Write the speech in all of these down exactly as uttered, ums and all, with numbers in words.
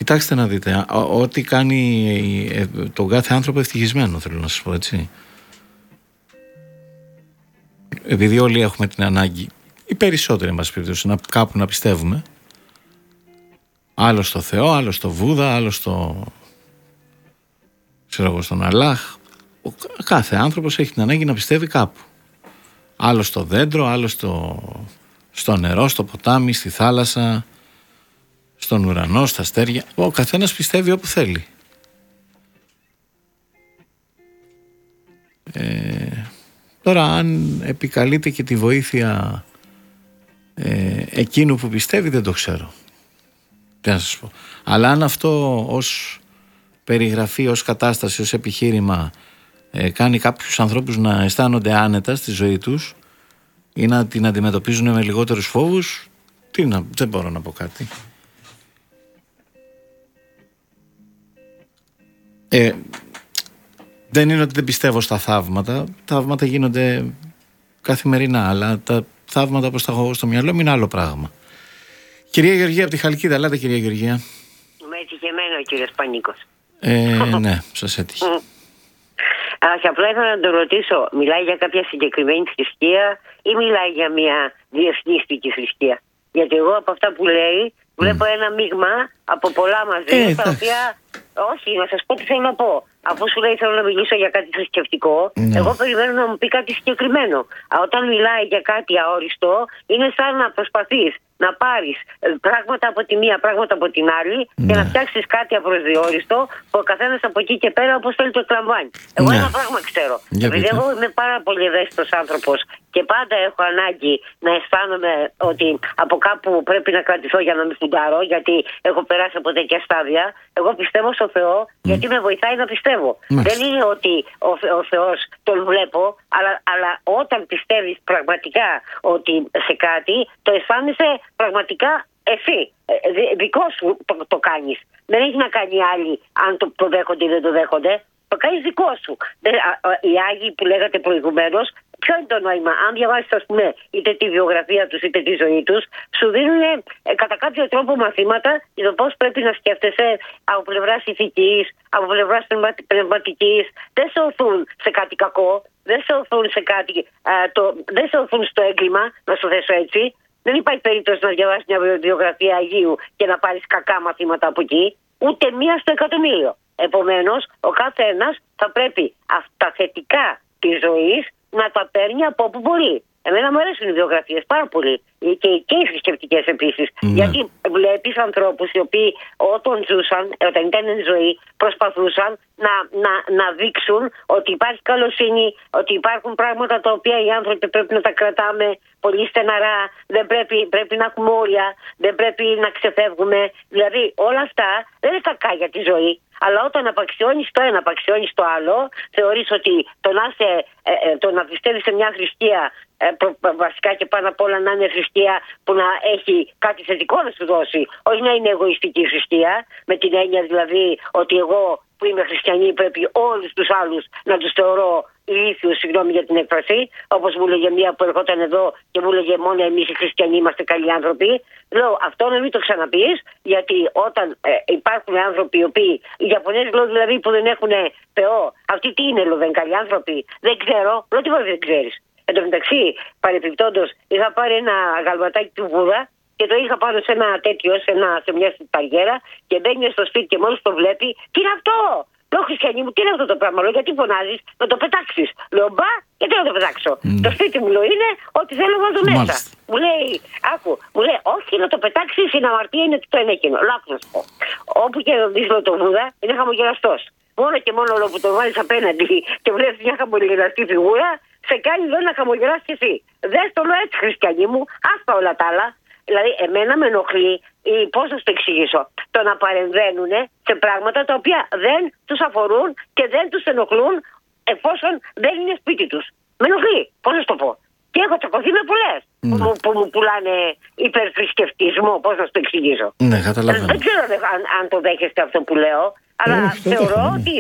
Κοιτάξτε να δείτε, ό,τι κάνει τον κάθε άνθρωπο ευτυχισμένο, θέλω να σας πω, έτσι. Επειδή όλοι έχουμε την ανάγκη, οι περισσότεροι μας περιπτώσει, να κάπου να πιστεύουμε, άλλο στο Θεό, άλλο στο Βούδα, άλλο στο, ξέρω εγώ, στον Αλλάχ. Ο κάθε άνθρωπος έχει την ανάγκη να πιστεύει κάπου. Άλλο στο δέντρο, άλλο στο, στο νερό, στο ποτάμι, στη θάλασσα, στον ουρανό, στα αστέρια. Ο καθένας πιστεύει όπου θέλει. Ε, τώρα αν επικαλείται και τη βοήθεια ε, εκείνου που πιστεύει, δεν το ξέρω. Τι να σας πω. Αλλά αν αυτό ως περιγραφή, ως κατάσταση, ως επιχείρημα ε, κάνει κάποιους ανθρώπους να αισθάνονται άνετα στη ζωή τους ή να την αντιμετωπίζουν με λιγότερους φόβους, τι να, δεν μπορώ να πω κάτι. Ε, δεν είναι ότι δεν πιστεύω στα θαύματα. Τα θαύματα γίνονται καθημερινά, αλλά τα θαύματα όπως τα έχω στο μυαλό μου είναι άλλο πράγμα. Κυρία Γεωργία από τη Χαλκίδα, ελάτε κυρία Γεωργία. Με έτυχε εμένα ο κύριος Πανίκος. Ε, ναι, σας έτυχε. Ας απλά ήθελα να τον ρωτήσω, μιλάει για κάποια συγκεκριμένη θρησκεία ή μιλάει για μια διεθνίστικη θρησκεία? Γιατί εγώ από αυτά που λέει βλέπω mm. ένα μείγμα από πολλά μαζί, ε, τα οποία... Όχι, να σας πω τι θέλω να πω. Αφού σου λέει θέλω να μιλήσω για κάτι θρησκευτικό, ναι. εγώ περιμένω να μου πει κάτι συγκεκριμένο. Α, όταν μιλάει για κάτι αόριστο, είναι σαν να προσπαθείς να πάρεις πράγματα από τη μία, πράγματα από την άλλη, ναι. και να φτιάξεις κάτι απροσδιόριστο που ο καθένας από εκεί και πέρα όπως θέλει το τραμβάνι. Εγώ ναι. ένα πράγμα ξέρω. Για Επειδή πείτε. εγώ είμαι πάρα πολύ ευαίσθητος άνθρωπος και πάντα έχω ανάγκη να αισθάνομαι ότι από κάπου πρέπει να κρατηθώ για να μην φουντάρω, γιατί έχω περάσει από τέτοια στάδια. Εγώ πιστεύω στο Θεό mm. γιατί με βοηθάει να πιστεύω. Mm. Δεν είναι ότι ο, ο Θεός τον βλέπω, αλλά, αλλά όταν πιστεύεις πραγματικά ότι σε κάτι, το αισθάνεσαι πραγματικά εσύ. Δικό σου το, το κάνεις. Δεν έχει να κάνει άλλοι αν το, το δέχονται ή δεν το δέχονται. Το κάνεις δικό σου. Οι Άγιοι που λέγατε προηγουμένως, ποιο είναι το νόημα? Αν διαβάσεις, ας πούμε, είτε τη βιογραφία τους είτε τη ζωή τους, σου δίνουν ε, κατά κάποιο τρόπο μαθήματα για το πώς πρέπει να σκέφτεσαι από πλευράς ηθικής, από πλευράς πνευματικής. Δεν σε οθούν σε κάτι κακό, δεν σε οθούν σε κάτι, α, το, δεν σε οθούν στο έγκλημα, να σου θέσω έτσι. Δεν υπάρχει περίπτωση να διαβάσεις μια βιογραφία Αγίου και να πάρεις κακά μαθήματα από εκεί, ούτε μία στο εκατομμύριο. Επομένως, ο κάθε ένας θα πρέπει αυτά θετικά της ζωής να τα παίρνει από όπου μπορεί. Εμένα μου αρέσουν οι βιογραφίες πάρα πολύ. Και, και οι θρησκευτικές επίσης. Mm. Γιατί βλέπεις ανθρώπους οι οποίοι όταν ζούσαν, όταν ήταν εν ζωή, προσπαθούσαν να, να, να δείξουν ότι υπάρχει καλοσύνη, ότι υπάρχουν πράγματα τα οποία οι άνθρωποι πρέπει να τα κρατάμε πολύ στεναρά, δεν πρέπει, πρέπει να έχουμε όρια, δεν πρέπει να ξεφεύγουμε. Δηλαδή όλα αυτά δεν είναι κακά για τη ζωή. Αλλά όταν απαξιώνεις το ένα, απαξιώνεις το άλλο, θεωρείς ότι το να, σε, ε, ε, το να πιστεύεις σε μια θρησκεία, ε, προ, βασικά και πάνω απ' όλα να είναι θρησκεία που να έχει κάτι θετικό να σου δώσει, όχι να είναι εγωιστική θρησκεία, με την έννοια δηλαδή ότι εγώ που είμαι χριστιανή πρέπει όλους τους άλλους να τους θεωρώ ηλίθιους, συγγνώμη για την έκφραση, όπως μου έλεγε μία που ερχόταν εδώ και μου έλεγε μόνο εμείς οι χριστιανοί είμαστε καλοί άνθρωποι. Λέω αυτό να μην το ξαναπείς, γιατί όταν ε, υπάρχουν άνθρωποι οι οποίοι, οι Ιαπωνέζοι λέω δηλαδή που δεν έχουν Θεό, αυτοί τι είναι, λέω, δεν είναι καλοί άνθρωποι? Δεν ξέρω, λέω τι δεν ξέρεις. Εν τω μεταξύ, παρεπιπτόντως, είχα πάρει ένα γαλματάκι του Βούδα και το είχα πάνω σε ένα τέτοιο, σε, ένα, σε μια σπιταριέρα και μπαίνει στο σπίτι και μόλις το βλέπει, τι είναι αυτό? Λέω χριστιανή μου, τι είναι αυτό το πράγμα? Λέω γιατί φωνάζεις? Να το πετάξεις. Λέω μπα, γιατί να το πετάξω? Mm. Το σπίτι μου λέω είναι ότι θέλω να το μέσα. Μάλιστα. Μου λέει, άκου, μου λέει όχι να το πετάξεις, η αμαρτία είναι το ένα εκείνο. Λέω άκου να σου πω. Όπου και δεις το Βούδα είναι χαμογελαστός. Μόνο και μόνο λόγω που το βάλεις απέναντι και βλέπεις μια χαμογελαστή φιγούρα, σε κάνει εδώ να χαμογελάσεις και εσύ. Δες το λέω έτσι χριστιανή μου, άστα όλα τα άλλα. Δηλαδή, εμένα με ενοχλεί, ή πώς να σου το εξηγήσω, το να παρεμβαίνουν σε πράγματα τα οποία δεν τους αφορούν και δεν τους ενοχλούν εφόσον δεν είναι σπίτι τους. Με ενοχλεί, πώς να σου το πω. Και έχω τσακωθεί με πολλές mm. που, μου, που μου πουλάνε υπερθρησκευτισμό, πώς να σου το εξηγήσω. Ναι, καταλαβαίνω. Δεν ξέρω αν, αν το δέχεστε αυτό που λέω, αλλά ε, θεωρώ ναι. ότι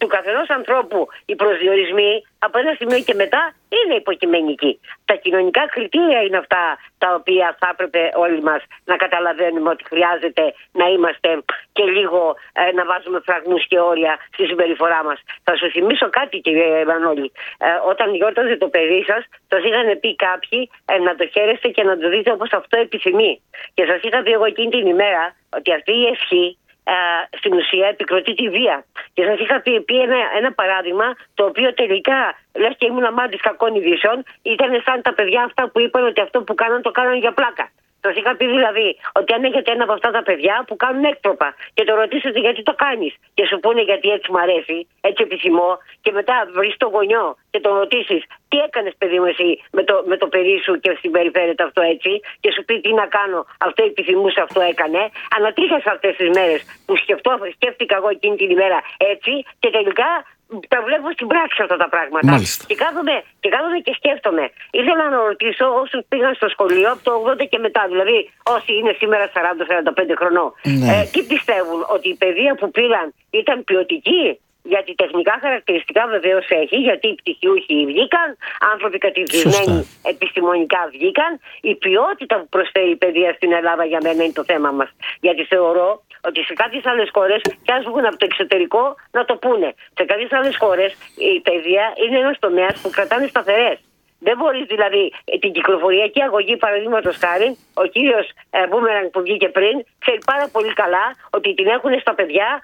του καθενός ανθρώπου οι προσδιορισμοί από ένα σημείο και μετά είναι υποκειμενικοί. Τα κοινωνικά κριτήρια είναι αυτά τα οποία θα έπρεπε όλοι μας να καταλαβαίνουμε ότι χρειάζεται να είμαστε και λίγο ε, να βάζουμε φραγμούς και όρια στη συμπεριφορά μας. Θα σου θυμίσω κάτι, κύριε Μανώλη. Ε, όταν γιόρταζε το παιδί σας, σας είχαν πει κάποιοι ε, να το χαίρεστε και να το δείτε όπως αυτό επιθυμεί. Και σας είχα πει εγώ εκείνη την ημέρα ότι αυτή η ευχή Uh, στην ουσία επικροτεί τη βία. Και σας είχα πει, πει ένα, ένα παράδειγμα το οποίο τελικά, λες και ήμουν αμάντης κακών ειδήσεων, ήταν σαν τα παιδιά αυτά που είπαν ότι αυτό που κάναν το κάναν για πλάκα. Σας είχα πει δηλαδή ότι αν έχετε ένα από αυτά τα παιδιά που κάνουν έκτροπα και το ρωτήσετε γιατί το κάνεις και σου πούνε γιατί έτσι μου αρέσει, έτσι επιθυμώ, και μετά βρεις το γονιό και τον ρωτήσεις τι έκανες παιδί μου εσύ με το, με το παιδί σου και συμπεριφέρεται αυτό έτσι, και σου πει τι να κάνω, αυτό επιθυμούσε, αυτό έκανε. Ανατρίχασα αυτές τις μέρες που σκεφτώ, σκέφτηκα εγώ εκείνη την ημέρα έτσι και τελικά τα βλέπω στην πράξη αυτά τα πράγματα. Και κάθομαι, και κάθομαι και σκέφτομαι. Ήθελα να ρωτήσω όσους πήγαν στο σχολείο από το ογδόντα και μετά, δηλαδή όσοι είναι σήμερα σαράντα σαράντα πέντε χρονών, ναι. ε, τι πιστεύουν, ότι η παιδεία που πήραν ήταν ποιοτική? Γιατί τεχνικά χαρακτηριστικά βεβαίως έχει, γιατί οι πτυχιούχοι βγήκαν, άνθρωποι κατηδημένοι επιστημονικά βγήκαν. Η ποιότητα που προσφέρει η παιδεία στην Ελλάδα για μένα είναι το θέμα μας. Γιατί θεωρώ ότι σε κάποιες άλλες χώρες, κι ας βγουν από το εξωτερικό να το πούνε, σε κάποιες άλλες χώρες η παιδεία είναι ένας τομέας που κρατάνε σταθερές. Δεν μπορείς δηλαδή την κυκλοφοριακή αγωγή, παραδείγματος χάρη, ο κύριος ε, Μπούμερανγκ που βγήκε πριν, ξέρει πάρα πολύ καλά ότι την έχουν στα παιδιά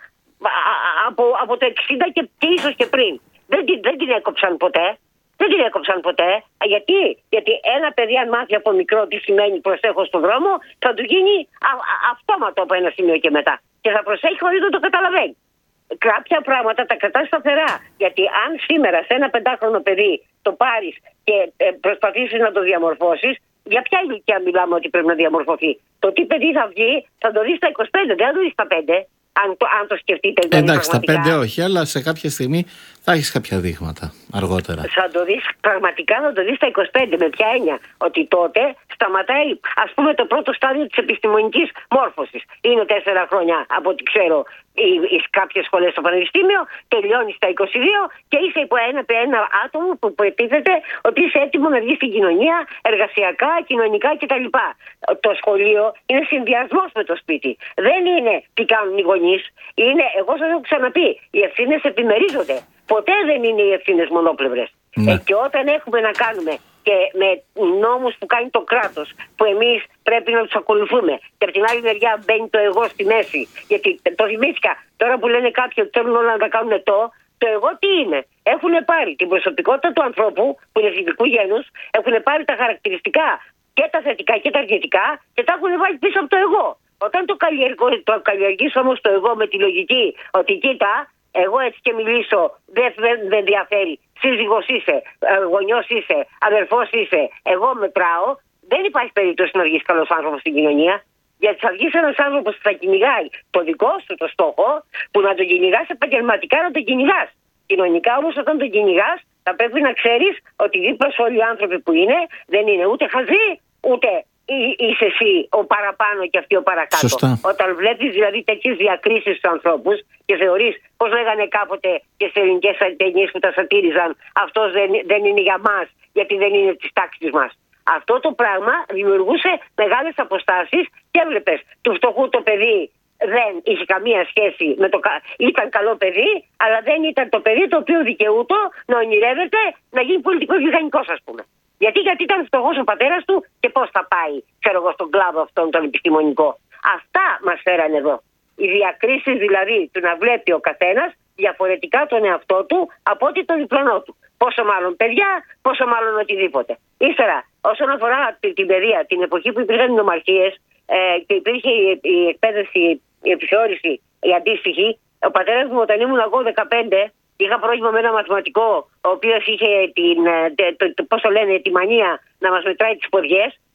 από, από το εξήντα και, και ίσως και πριν. Δεν, δεν την έκοψαν ποτέ. Δεν την έκοψαν ποτέ. Γιατί? Γιατί ένα παιδί αν μάθει από μικρό τι σημαίνει προσέχω στον δρόμο, θα του γίνει α, α, αυτόματο από ένα σημείο και μετά. Και θα προσέχει χωρίς να το καταλαβαίνει. Κάποια πράγματα τα κρατάς σταθερά. Γιατί αν σήμερα σε ένα πεντάχρονο παιδί το πάρεις και ε, προσπαθήσεις να το διαμορφώσεις, για ποια ηλικία μιλάμε ότι πρέπει να διαμορφωθεί? Το τι παιδί θα βγει θα το δεις στα είκοσι πέντε, δεν θα το δεις στα πέντε. Αν το, αν το σκεφτείτε. Δηλαδή, εντάξει, τα πέντε όχι, αλλά σε κάποια στιγμή θα έχεις κάποια δείγματα αργότερα. Θα το δεις, πραγματικά θα το δεις στα είκοσι πέντε. Με ποια έννοια? Ότι τότε σταματάει, ας πούμε, το πρώτο στάδιο της επιστημονικής μόρφωσης. Είναι τέσσερα χρόνια, από ό,τι ξέρω, οι κάποιες σχολές στο πανεπιστήμιο, τελειώνει στα είκοσι δύο και είσαι υπό ένα, ένα άτομο που προετίθεται ότι είσαι έτοιμο να βγει στην κοινωνία, εργασιακά, κοινωνικά κτλ. Το σχολείο είναι συνδυασμός με το σπίτι. Δεν είναι τι κάνουν οι γονείς. Είναι, εγώ σας έχω ξαναπεί, οι ευθύνες επιμερίζονται. Ποτέ δεν είναι οι ευθύνες μονόπλευρες. Ναι. Ε, και όταν έχουμε να κάνουμε και με νόμους που κάνει το κράτος, που εμείς πρέπει να τους ακολουθούμε, και από την άλλη μεριά μπαίνει το εγώ στη μέση, γιατί το θυμήθηκα τώρα που λένε κάποιοι ότι θέλουν όλα να τα κάνουν το, το εγώ τι είναι? Έχουν πάρει την προσωπικότητα του ανθρώπου, που είναι φυσικού γένους, έχουν πάρει τα χαρακτηριστικά και τα θετικά και τα αρνητικά και τα έχουν βάλει πίσω από το εγώ. Όταν το, το καλλιεργείς όμως το εγώ με τη λογική ότι κοίτα, εγώ έτσι και μιλήσω, δεν δε, δε διαφέρει. Σύζυγος είσαι, γονιός είσαι, αδερφός είσαι, εγώ μετράω. Δεν υπάρχει περίπτωση να βγεις καλός άνθρωπος στην κοινωνία. Γιατί θα βγεις ένας άνθρωπος που θα κυνηγάει το δικό σου το στόχο, που να τον κυνηγάς επαγγελματικά, να τον κυνηγάς. Κοινωνικά όμως, όταν τον κυνηγάς, θα πρέπει να ξέρεις ότι δίπλα σου όλοι οι άνθρωποι που είναι, δεν είναι ούτε χαζοί, ούτε είσαι εσύ ο παραπάνω και αυτοί ο παρακάτω. Σωστά. Όταν βλέπεις δηλαδή τέτοιες διακρίσεις στους ανθρώπους και θεωρείς, πώς λέγανε κάποτε και σε ελληνικές ταινίες που τα σατήριζαν, αυτός δεν, δεν είναι για μας γιατί δεν είναι της τάξης μας. Αυτό το πράγμα δημιουργούσε μεγάλες αποστάσεις και έβλεπες του φτωχού το παιδί δεν είχε καμία σχέση με το. Ήταν καλό παιδί, αλλά δεν ήταν το παιδί το οποίο δικαιούτο να ονειρεύεται να γίνει πολιτικός μηχανικός, ας πούμε. Γιατί, γιατί ήταν φτωχός ο πατέρας του και πώς θα πάει, ξέρω εγώ, στον κλάδο αυτόν τον επιστημονικό. Αυτά μας φέραν εδώ. Οι διακρίσεις δηλαδή του να βλέπει ο καθένας διαφορετικά τον εαυτό του από ότι το διπλανό του. Πόσο μάλλον παιδιά, πόσο μάλλον οτιδήποτε. Ύστερα, όσον αφορά την, την παιδεία, την εποχή που υπήρχαν οι νομαρχίες ε, και υπήρχε η, η εκπαίδευση, η επιθεώρηση, η αντίστοιχη, ο πατέρας μου όταν ήμουν εγώ δεκαπέντε, είχα πρόβλημα με ένα μαθηματικό, ο οποίος είχε την, το, το, πώς το λένε, τη μανία να μας μετράει τις ποδιές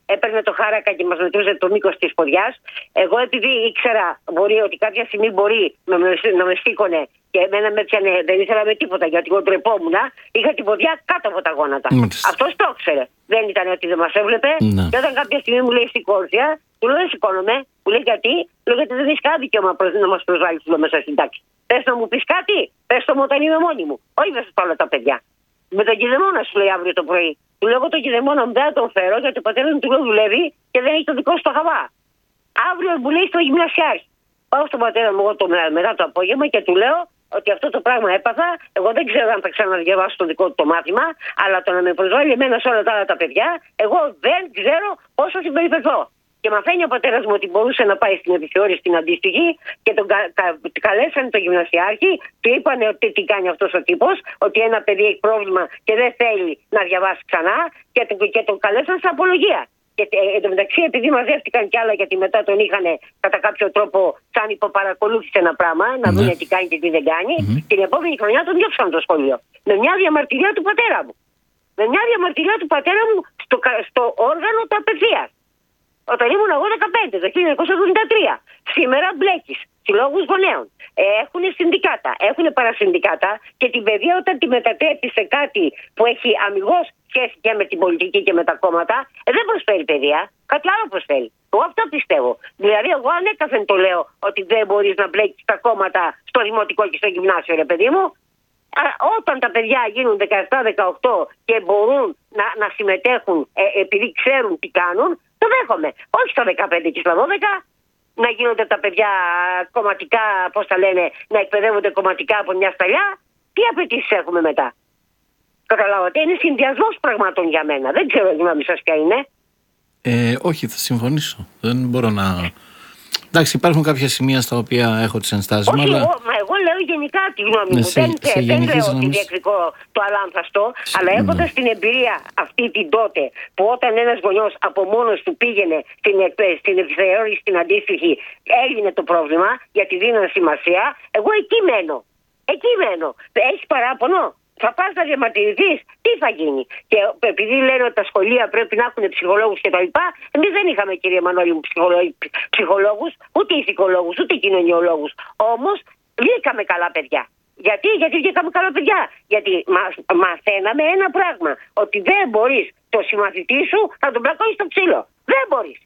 έπαιρνε το χάρακα και μας μετρούσε το μήκος της ποδιάς. Εγώ επειδή ήξερα μπορεί, ότι κάποια στιγμή μπορεί να με, να με σήκωνε και εμένα με πιανε, δεν ήθελα με τίποτα γιατί εγώ τρεπόμουν, είχα την ποδιά κάτω από τα γόνατα. Αυτός το ήξερε. Δεν ήταν ότι δεν μας έβλεπε. Ναι. Και όταν κάποια στιγμή μου λέει σηκώθια, του λέω σηκώνομαι, μου λέει γιατί, λέω γιατί δεν έχεις κανένα δικαίωμα να μας προσβάλλεις μέσα στην τάξη. Πες να μου πεις κάτι, πες το μου όταν είμαι μόνη μου. Όχι δεν σας πάρω τα παιδιά. Με τον κηδεμόνα σου λέει αύριο το πρωί. Του λέω εγώ τον κηδεμόνα μου δεν θα τον φέρω γιατί ο πατέρας μου του λέω δουλεύει και δεν έχει το δικό σου το χαβά. Αύριο μου λέει στο γυμνασιάρχη. Πάω στον πατέρα μου εγώ το, μετά το απόγευμα και του λέω ότι αυτό το πράγμα έπαθα. Εγώ δεν ξέρω αν θα ξαναδιαβάσω το δικό του το μάθημα, αλλά το να με προσβάλλει εμένα σε όλα τα άλλα τα παιδιά, εγώ δεν ξέρω πώς θα συμπεριφερθώ. Και μαθαίνει ο πατέρας μου ότι μπορούσε να πάει στην επιθεώρηση την αντίστοιχη και τον κα, κα, καλέσανε τον γυμνασιάρχη, του είπαν ότι τι κάνει αυτός ο τύπος, ότι ένα παιδί έχει πρόβλημα και δεν θέλει να διαβάσει ξανά και, το, και τον καλέσαν σε απολογία. Και ε, εν τω μεταξύ, επειδή μαζεύτηκαν κι άλλα, γιατί μετά τον είχαν κατά κάποιο τρόπο σαν υποπαρακολούθησε ένα πράγμα, να ναι. δουν τι κάνει και τι δεν κάνει, mm-hmm. την επόμενη χρονιά τον διώξαν το σχολείο. Με μια διαμαρτυρία του πατέρα μου. Με μια διαμαρτυρία του πατέρα μου στο, στο όργανο του απευθείας. Όταν ήμουν εγώ δεκαπέντε, το χίλια εννιακόσια εβδομήντα τρία. Σήμερα μπλέκεις συλλόγους γονέων. Έχουν συνδικάτα, έχουν παρασυνδικάτα και την παιδεία όταν τη μετατρέπει σε κάτι που έχει αμιγώς σχέση και με την πολιτική και με τα κόμματα, ε, δεν προσφέρει παιδεία. Κάτι άλλο προσφέρει. Εγώ αυτό πιστεύω. Δηλαδή, εγώ ανέκαθεν το λέω ότι δεν μπορείς να μπλέκεις τα κόμματα στο δημοτικό και στο γυμνάσιο, ρε παιδί μου. Α, όταν τα παιδιά γίνουν δεκαεπτά δεκαοκτώ και μπορούν να, να συμμετέχουν ε, επειδή ξέρουν τι κάνουν, το δέχομαι. Όχι στα δεκαπέντε και στα δώδεκα να γίνονται τα παιδιά κομματικά, πώς τα λένε, να εκπαιδεύονται κομματικά από μια σταλιά. Τι απαιτήσεις έχουμε μετά? Καταλάβατε, είναι συνδυασμός πραγμάτων για μένα. Δεν ξέρω η γνώμη σας ποια είναι. Ε, όχι, θα συμφωνήσω. Δεν μπορώ να... Εντάξει, υπάρχουν κάποια σημεία στα οποία έχω τις ενστάσεις μου. Όχι, αλλά... εγώ, μα εγώ λέω γενικά τη γνώμη μου. σε, δεν, σε δεν λέω ότι νομίζ... διεκδικώ το αλάνθαστο, σε, αλλά έχοντας ναι. την εμπειρία αυτή την τότε, που όταν ένας γονιός από μόνος του πήγαινε στην, στην επιθεώρηση, στην αντίστοιχη, έλυνε το πρόβλημα, γιατί δίνανε σημασία, εγώ εκεί μένω. Εκεί μένω. Έχεις παράπονο? Θα πας να διαμαρτυρηθείς, τι θα γίνει? Και επειδή λένε ότι τα σχολεία πρέπει να έχουν ψυχολόγους κτλ., εμείς δεν είχαμε, κυρία Μανώλη μου, ψυχολόγους, ούτε ηθικολόγους, ούτε κοινωνιολόγους. Όμως βγήκαμε καλά παιδιά. Γιατί, γιατί βγήκαμε καλά παιδιά? Γιατί μας, μαθαίναμε ένα πράγμα, ότι δεν μπορείς το συμμαθητή σου να τον πλακώνεις στο ξύλο. Δεν μπορείς.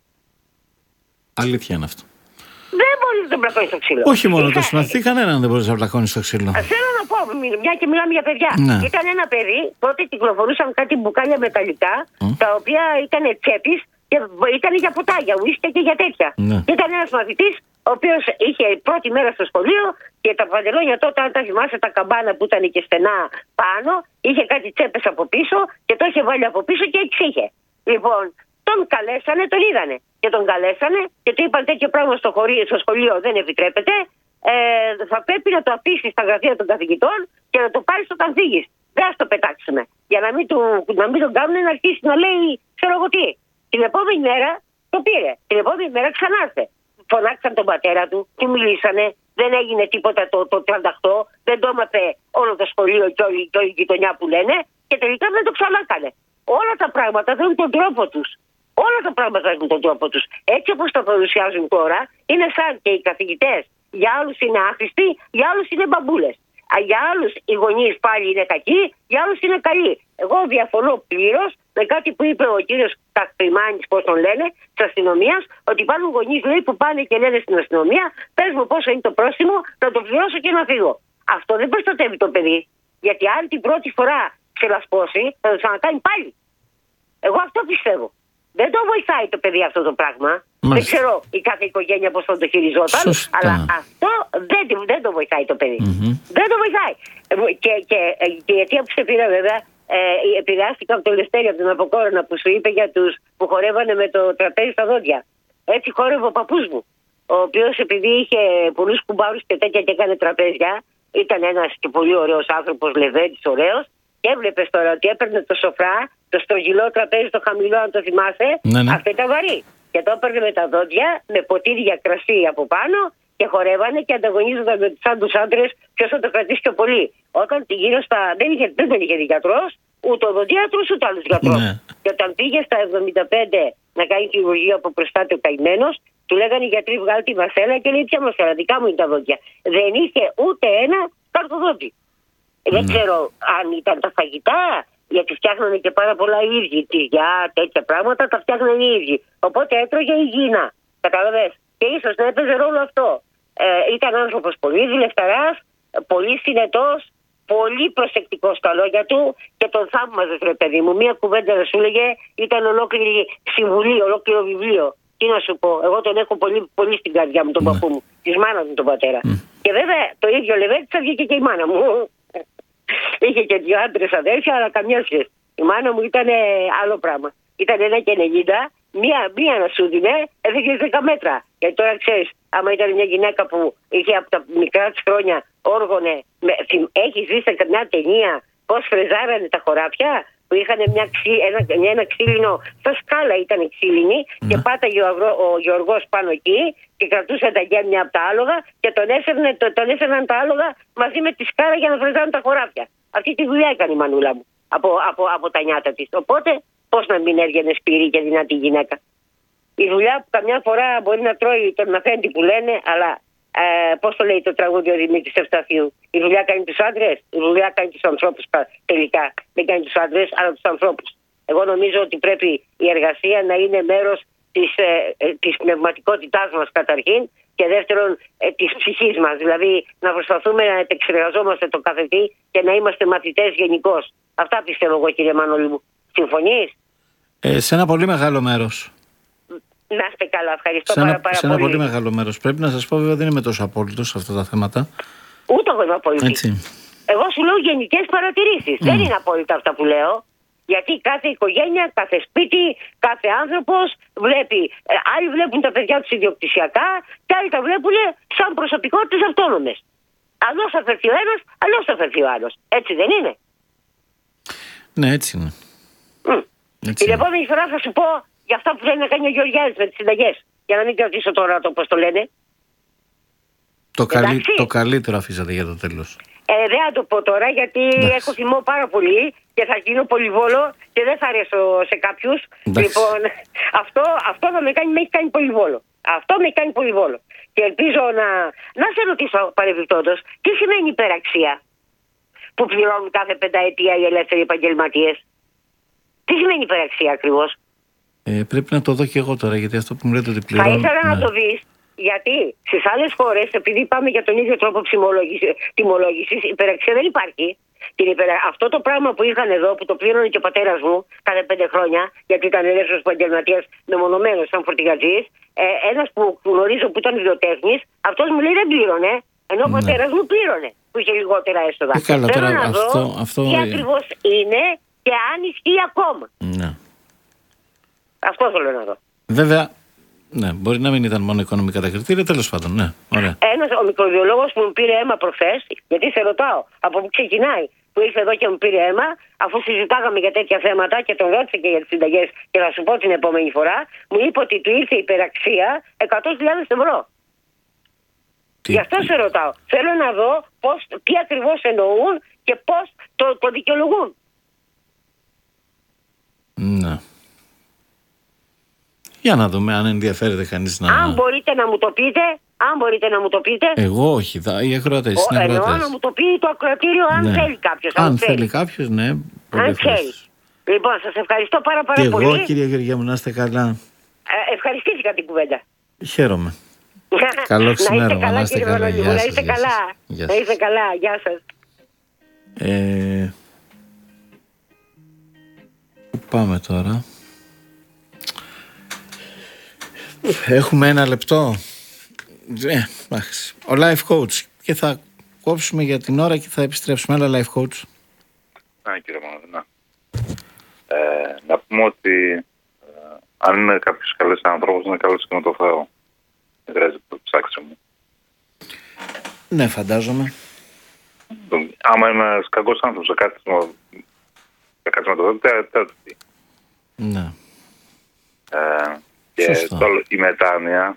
Αλήθεια είναι αυτό. Δεν μπορεί να τον πλακώνει στο ξύλο. Όχι μόνο Είχα... το συμμαθητή, κανέναν δεν μπορεί να πλακώνει στο ξύλο. Θέλω να πω, μια και μιλάμε για παιδιά. Ναι. Ήταν ένα παιδί, τότε κυκλοφορούσαν κάτι μπουκάλια μεταλλικά, mm. τα οποία ήταν τσέπης και ήταν για ποτά, για ουίσκια και για τέτοια. Ναι. Και ήταν ένας μαθητής, ο οποίος είχε πρώτη μέρα στο σχολείο και τα παντελόνια τότε, αν τα θυμάσαι, τα καμπάνα που ήταν και στενά πάνω, είχε κάτι τσέπες από πίσω και το είχε βάλει από πίσω και έτσι είχε. Λοιπόν, τον καλέσανε, τον είδανε. Και τον καλέσανε και του είπαν τέτοιο πράγμα στο, χωρί, στο σχολείο δεν επιτρέπεται. Ε, θα πρέπει να το αφήσει στα γραφεία των καθηγητών και να το πάρει όταν φύγει. Δεν θα το πετάξουμε. Για να μην, του, να μην τον κάνουν να αρχίσει να λέει, ξέρω εγώ τι. Την επόμενη μέρα το πήρε. Την επόμενη μέρα ξανάρθε. Φωνάξαν τον πατέρα του, του μιλήσανε, δεν έγινε τίποτα το, το τριάντα οκτώ, δεν το έμαθε όλο το σχολείο και όλη, και όλη η γειτονιά που λένε και τελικά δεν το ξανάκανε. Όλα τα πράγματα θέλουν τον τρόπο τους. Όλα τα πράγματα έχουν τον τρόπο τους. Έτσι όπως τα παρουσιάζουν τώρα, είναι σαν και οι καθηγητές. Για άλλους είναι άχρηστοι, για άλλους είναι μπαμπούλες. Για άλλους οι γονείς πάλι είναι κακοί, για άλλους είναι καλοί. Εγώ διαφωνώ πλήρως με κάτι που είπε ο κύριος Κακτριμάνης, πώς τον λένε, της αστυνομίας, ότι υπάρχουν γονείς λέει, που πάνε και λένε στην αστυνομία, πες μου πόσο είναι το πρόστιμο, να το πληρώσω και να φύγω. Αυτό δεν προστατεύει το παιδί. Γιατί αν την πρώτη φορά ξελασπώσει, θα το ξανακάνει πάλι. Εγώ αυτό πιστεύω. Δεν το βοηθάει το παιδί αυτό το πράγμα. Μάλιστα. Δεν ξέρω η κάθε οικογένεια πώς θα το χειριζόταν. Σωστά. Αλλά αυτό δεν, δεν το βοηθάει το παιδί. Mm-hmm. Δεν το βοηθάει. Και, και, και γιατί από σε πήρα βέβαια, ε, επηρεάστηκα από το Λευτέρη, από την Αποκόρονα που σου είπε για τους που χορεύανε με το τραπέζι στα δόντια. Έτσι χόρευε ο παππούς μου. Ο οποίος επειδή είχε πολλούς κουμπάρους και τέτοια και έκανε τραπέζια, ήταν ένας και πολύ ωραίος άνθρωπος, λεβέντης, ωραίος. Και έβλεπες τώρα ότι έπαιρνε το σοφρά, το στρογγυλό τραπέζι, το χαμηλό, αν το θυμάσαι, ναι, ναι. Αυτό ήταν βαρύ. Και το έπαιρνε με τα δόντια, με ποτήρια κρασί από πάνω και χορεύανε και ανταγωνίζονταν με σαν τους άντρες ποιος θα το κρατήσει πιο πολύ. Όταν γύρω στα. Δεν, είχε, δεν τον είχε δει γιατρός, ούτε οδοντίατρος ούτε άλλος γιατρός. Ναι. Και όταν πήγε στα εβδομήντα πέντε να κάνει χειρουργείο από προστάτη ο καημένος, του λέγανε οι γιατροί βγάλει τη μασέλα και λέει ποια μασέλα, δικά μου είναι τα δόντια. Δεν είχε ούτε ένα καρτοδόντι. Ναι. Δεν ξέρω αν ήταν τα φαγητά, γιατί φτιάχνανε και πάρα πολλά οι ίδιοι. Τυριά, τέτοια πράγματα τα φτιάχνανε οι ίδιοι. Οπότε έτρωγε υγιεινά. Καταλαβες. Και ίσως να έπαιζε ρόλο αυτό. Ε, ήταν άνθρωπος πολύ δουλευταράς, πολύ συνετός, πολύ προσεκτικός στα λόγια του και τον θαύμαζες, ρε παιδί μου. Μία κουβέντα δεν σου έλεγε, ήταν ολόκληρη συμβουλή, ολόκληρο βιβλίο. Τι να σου πω, εγώ τον έχω πολύ, πολύ στην καρδιά μου, τον παππού μου, της μάνας μου τον πατέρα. Mm. Και βέβαια το ίδιο λεβέντησα βγήκε και η μάνα μου. Είχε και δύο άντρες αδέρφια, αλλά καμιά σχέση. Η μάνα μου ήταν άλλο πράγμα. Ήταν ένα και ενενήντα, μία, μία να σου δίνε, έφυγε δέκα μέτρα. Γιατί τώρα ξέρεις, άμα ήταν μια γυναίκα που είχε από τα μικρά της χρόνια όργωνε, με, έχει δει σε μια ταινία πώς φρεζάρανε τα χωράφια, που είχαν μια ξύ, ένα, ένα ξύλινο, στα σκάλα ήταν ξύλινη, mm. και πάταγε ο, αγρό, ο Γιώργος πάνω εκεί και κρατούσε τα γέμια από τα άλογα και τον, έσαιρνε, το, τον έσαιρναν τα άλογα μαζί με τη σκάλα για να φρεζάρουν τα χωράφια. Αυτή τη δουλειά έκανε η μανούλα μου από, από, από τα νιάτα της. Οπότε πώς να μην έβγαινε σπυρί και δυνατή γυναίκα. Η δουλειά που καμιά φορά μπορεί να τρώει τον αφέντη που λένε, αλλά ε, πώς το λέει το τραγούδι ο Δημήτρης Ευσταθίου. Η δουλειά κάνει τους άντρες, η δουλειά κάνει τους ανθρώπους τελικά. Δεν κάνει τους άντρες, αλλά τους ανθρώπους. Εγώ νομίζω ότι πρέπει η εργασία να είναι μέρος της, ε, της πνευματικότητάς μας καταρχήν και δεύτερον ε, της ψυχής μας. Δηλαδή να προσπαθούμε να επεξεργαζόμαστε το κάθε τι και να είμαστε μαθητές γενικώς. Αυτά πιστεύω εγώ, κύριε Μανώλη μου. Συμφωνείς? Ε, σε ένα πολύ μεγάλο μέρος. Να είστε καλά, ευχαριστώ σε ένα, πάρα, πάρα σε ένα πολύ. πολύ μεγάλο μέρος. Πρέπει να σας πω, βέβαια, δεν είμαι τόσο απόλυτος σε αυτά τα θέματα. Ούτε εγώ είμαι απόλυτη. Έτσι. Εγώ σου λέω γενικές παρατηρήσεις. Mm. Δεν είναι απόλυτα αυτά που λέω. Γιατί κάθε οικογένεια, κάθε σπίτι, κάθε άνθρωπος βλέπει. Ε, άλλοι βλέπουν τα παιδιά τους ιδιοκτησιακά και άλλοι τα βλέπουν σαν προσωπικότητες αυτόνομες. Αλλιώς θα φερθεί ο ένας, αλλιώς θα φερθεί ο άλλος. Έτσι δεν είναι? Ναι, έτσι είναι. Mm. Έτσι Την είναι. επόμενη φορά θα σου πω για αυτά που θέλει να κάνει ο Γεωργιάδης με τις συνταγές. Για να μην κρατήσω τώρα το πώς το λένε. Το, καλύ, το καλύτερο αφήσατε για το τέλος. Ε, δεν θα το πω τώρα γιατί Εντάξει. έχω θυμό πάρα πολύ και θα γίνω πολυβόλο και δεν θα αρέσω σε κάποιους. Εντάξει. Λοιπόν, αυτό, αυτό θα με κάνει, με έχει κάνει πολυβόλο. Αυτό με κάνει πολυβόλο. Και ελπίζω να, να σε ρωτήσω παρεμπιπτόντως, τι σημαίνει υπεραξία που πληρώνουν κάθε πενταετία οι ελεύθεροι επαγγελματίες? Τι σημαίνει υπεραξία ακριβώς? Ε, πρέπει να το δω και εγώ τώρα, γιατί αυτό που μου λέτε ότι πληρώνω. Θα ήθελα ναι. να το δεις, γιατί στις άλλες χώρες, επειδή πάμε για τον ίδιο τρόπο τιμολόγησης, υπεραξία δεν υπάρχει. Την υπερα... Αυτό το πράγμα που είχαν εδώ, που το πλήρωνε και ο πατέρας μου κάθε πέντε χρόνια, γιατί ήταν ελεύθερος επαγγελματίας μεμονωμένος σαν φορτηγατζής, ε, ένας που γνωρίζω που ήταν βιοτέχνης, αυτός μου λέει δεν πλήρωνε, ενώ ο ναι. πατέρας μου πλήρωνε, που είχε λιγότερα έσοδα. Ε, καλά, Θέλω τώρα, να αυτό, δω αυτό... τι ακριβώς είναι και αν ισχύει ακόμα. Ναι. Αυτό θέλω να δω. Βέβαια, ναι, μπορεί να μην ήταν μόνο οικονομικά τα κριτήρια, τέλος πάντων, ναι. Ωραία. Ένας ο μικροβιολόγος που μου πήρε αίμα προχθές, γιατί σε ρωτάω από πού ξεκινάει, που ήρθε εδώ και μου πήρε αίμα, αφού συζητάγαμε για τέτοια θέματα και τον ρώτησε και για τις συνταγές, και θα σου πω την επόμενη φορά, μου είπε ότι του ήρθε υπεραξία εκατό χιλιάδες ευρώ. Τι... Γι' αυτό σε ρωτάω. Θέλω να δω πώς, τι ακριβώς εννοούν και πώς το, το δικαιολογούν. Ναι. Για να δούμε αν ενδιαφέρεται κανείς να... Αν μπορείτε να μου το πείτε, αν μπορείτε να μου το πείτε. Εγώ όχι, θα, οι ακροατές. Ο, εννοώ να μου το πει το ακροατήριο αν ναι. θέλει κάποιος. Αν, αν θέλει, θέλει κάποιος, ναι. Αν θέλει. Λοιπόν, σας ευχαριστώ πάρα, πάρα και πολύ. Και εγώ, κυρία Γεωργία μου, να είστε καλά. Ε, ευχαριστήθηκα την κουβέντα. Χαίρομαι. Καλό ξημέρωμα, να είστε καλά. Να είστε καλά. Να είστε καλά. Γεια σας. Ε, πού πάμε τώρα? Έχουμε ένα λεπτό. Ε, ο life coach. Και θα κόψουμε για την ώρα και θα επιστρέψουμε. Άλλα life coach. Ναι, κύριε Μανώλη. Ε, να πούμε ότι ε, αν είναι κάποιος καλός άνθρωπος, είναι καλός και με το Θεό. Δεν χρειάζεται το ψάξιμο. Ναι, φαντάζομαι. Άμα είναι ένας κακός άνθρωπος, θα κάτσει με το Θεό, τι θα του πει. Ναι. Ε, και το, η μετάνοια,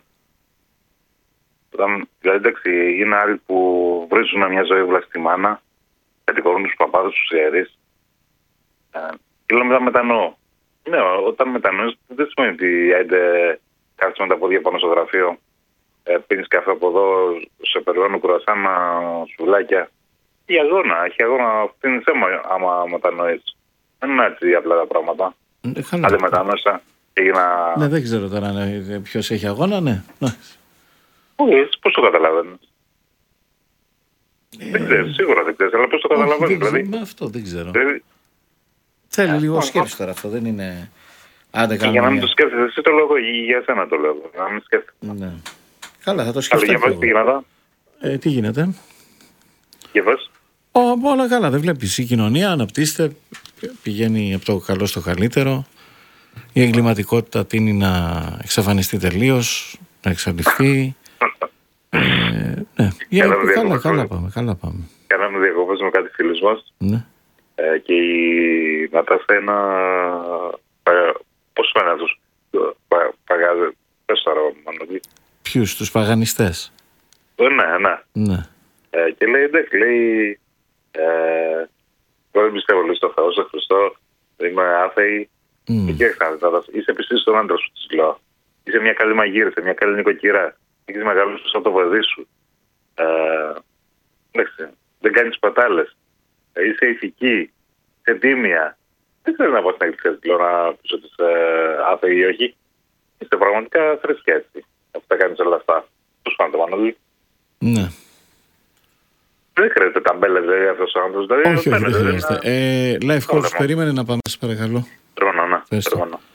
όταν, δηλαδή εντάξει, είναι άλλοι που βρίζουν μια ζωή βλαστή μάνα, κατηγορούν τους παπάδες τους ιερείς, Και λέω μετά μετανοώ. Ναι, όταν μετανοείς δεν σημαίνει ότι άντε κάθεσαι με τα πόδια πάνω στο γραφείο, ε, πίνεις καφέ από εδώ, σε περιβάλλον κουρασάνα, σουβλάκια. Έχει αγώνα, έχει αγώνα, αυτή είναι θέμα άμα μετανοείς. Δεν είναι έτσι απλά τα πράγματα. Ε, αν δεν μετανόησα και έγινα... Ναι, δεν ξέρω τώρα ναι, ποιος έχει αγώνα, ναι. Όχι, πώς το καταλαβαίνεις. Ε, δεν ξέρεις, σίγουρα δεν ξέρεις, αλλά πώς το καταλαβαίνεις. Δηλαδή, δηλαδή, αυτό δεν ξέρω. Δηλαδή, θέλει ε, λίγο α, σκέψη τώρα αυτό, δεν είναι... Άντε, για να μην το σκέφτεσαι, εσύ το λέω για σένα το λέω. Να μην σκέφτεσαι. Ναι. Καλά, θα το σκεφτώ. Αλλά για βάση τι γίνεται. Ε, τι γίνεται. Για βάση. Όλα καλά, δεν βλέπεις. Η κοινωνία αναπτύσσεται, πηγαίνει από το καλό στο καλύτερο. Η εγκληματικότητα τείνει να εξαφανιστεί τελείως, να εξαλειφθεί. ε, ναι, για, καλά, καλά πάμε, καλά πάμε. Κάναμε διακοπές με κάτι φίλους μας. Ναι. Ε, και η Νατάστα ένα... Πώς φάνε αυτούς παγάζε, πες τώρα Μανώλη. Ποιους, τους παγανιστές. Ε, ναι, ναι. Ναι. Ε, και λέει, εντάξει, λέει, ε, δεν πιστεύω λέει στο Θεό, στο Χριστό, είμαι άθεη. Mm. Και κοίταξε, είσαι πιστή στον άντρα σου, της λέω. Είσαι μια καλή μαγείρησα, μια καλή νοικοκυρά. Έχεις μεγαλώσει σαν το παιδί σου. Ε, εντάξει, δεν κάνεις πατάλες. Ε, είσαι ηθική, είσαι τίμια. Δεν ξέρω να πω στην εκκλησία, λέω να πεις ότι είσαι άθεη ή όχι. Είστε πραγματικά θρησκεία έτσι. Αυτό τα κάνεις όλα αυτά. Πώς φάνηκε, Μανώλη. Ναι. Δεν χρειάζεται ταμπέλες, δηλαδή, αυτός ο άνθρωπος. Δηλαδή, όχι, όχι, δεν χρειάζεται. Ε, life coach, περίμενε να πάμε, σε παρακαλώ. Τρώνω, ναι.